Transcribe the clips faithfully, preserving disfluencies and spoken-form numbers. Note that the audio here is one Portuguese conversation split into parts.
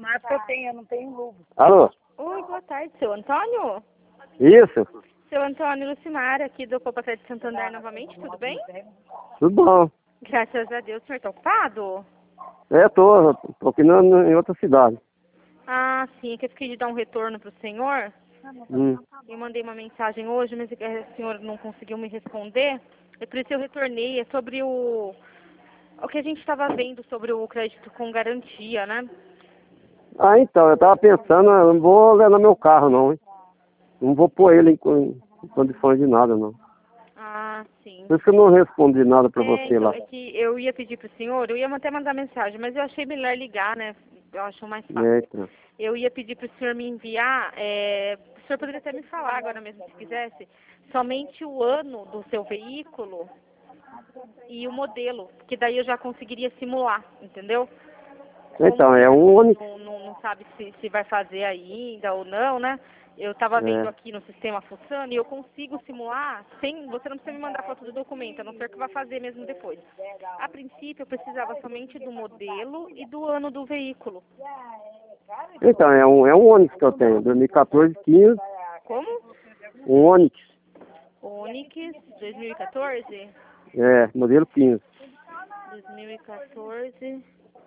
Mas porque eu tenho, eu não tenho luva. Alô? Oi, boa tarde, seu Antônio? Isso? Seu Antônio Lucimar, aqui do Copa Sede de Santo André novamente, tudo bem? Tudo bom. Graças a Deus, o senhor tá ocupado? É, tô, tô aqui na, na- em outra cidade. Ah, sim, é que eu fiquei de dar um retorno pro senhor. Hum. Eu mandei uma mensagem hoje, mas o senhor não conseguiu me responder. É por isso eu retornei, é sobre o, o que a gente estava vendo sobre o crédito com garantia, né? Ah, então, eu tava pensando, eu não vou levar meu carro não, hein? Não vou pôr ele em, co- em condições de nada, não. Ah, sim. Por isso que eu não respondi nada pra É, você então, lá. é que eu ia pedir pro senhor, eu ia até mandar mensagem, mas eu achei melhor ligar, né? Eu acho mais fácil. Eita. Eu ia pedir pro senhor me enviar, é, o senhor poderia até me falar agora mesmo, se quisesse, somente o ano do seu veículo e o modelo, que daí eu já conseguiria simular, entendeu? Então, Como o é senhor um Onix. não, não, não sabe se, se vai fazer ainda ou não, né? Eu estava vendo É. aqui no sistema fuçando e eu consigo simular sem. Você não precisa me mandar foto do documento, a não ser que vá fazer mesmo depois. A princípio, eu precisava somente do modelo e do ano do veículo. Então, é um, é um Onix que eu tenho, dois mil e quatorze, quinze, Como? um Onix. Onix dois mil e quatorze? É, modelo quinze. dois mil e quatorze,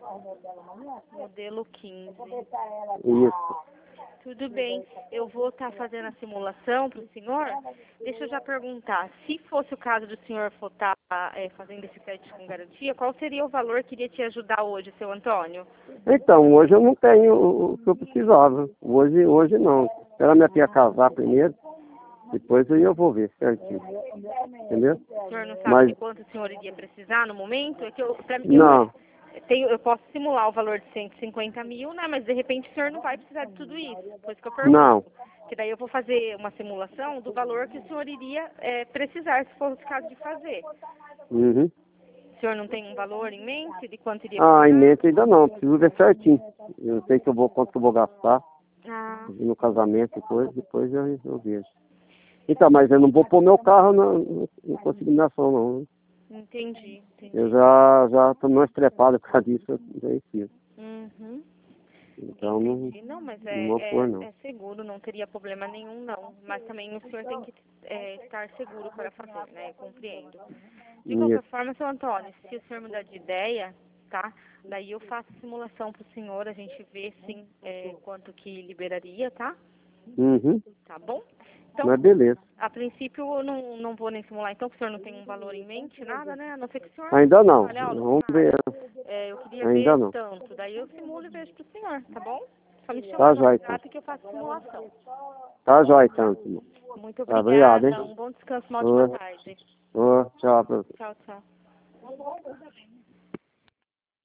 modelo quinze. Isso. Tudo bem, eu vou estar fazendo a simulação para o senhor. Deixa eu já perguntar, se fosse o caso do senhor for estar é, fazendo esse crédito com garantia, qual seria o valor que iria te ajudar hoje, seu Antônio? Então, hoje eu não tenho o o que eu precisava. Hoje, hoje não. Espera minha tia casar primeiro, depois aí eu vou ver certinho. Entendeu? O senhor não sabe Mas, de quanto o senhor iria precisar no momento? É que eu, pra, mim, não. eu, tenho, eu posso simular o valor de cento e cinquenta mil, né? Mas de repente o senhor não vai precisar de tudo isso. Por isso que eu pergunto. Não. Que daí eu vou fazer uma simulação do valor que o senhor iria é, precisar, se for o caso de fazer. Uhum. O senhor não tem um valor em mente de quanto iria Ah, em precisar? mente ainda não. Preciso ver certinho. Eu sei que eu vou, quanto que eu vou gastar Ah, no casamento e coisa, depois eu, eu vejo. Então, mas eu não vou pôr meu carro na, em consignação, não. entendi, entendi. Eu já, já tô mais trepado por causa disso, eu já fiz. Uhum. Então, não, Entendi. Não, mas não é, vou pôr, é, não. é seguro, não teria problema nenhum, não. Mas também o senhor tem que é, estar seguro para fazer, né? Eu compreendo. De qualquer Isso. forma, seu Antônio, se o senhor mudar de ideia, tá? Daí eu faço simulação para o senhor, a gente vê, sim, é, quanto que liberaria, tá? Uhum. Tá bom? Então, Mas beleza. a princípio, eu não, não vou nem simular, então, porque o senhor não tem um valor em mente, nada, né? A não ser que o senhor... Ainda não. Olha, ó, Vamos ver. é, eu queria Ainda ver não. tanto, daí eu simulo e vejo pro senhor, tá bom? Só me Tá chamar no jóia, então. WhatsApp que eu faço simulação. Tá jóia, então. Irmão. Muito Tá, obrigado, obrigada, hein? um bom descanso, uma ótima tarde. Ô, ô, tchau. pra você. Tchau, tchau.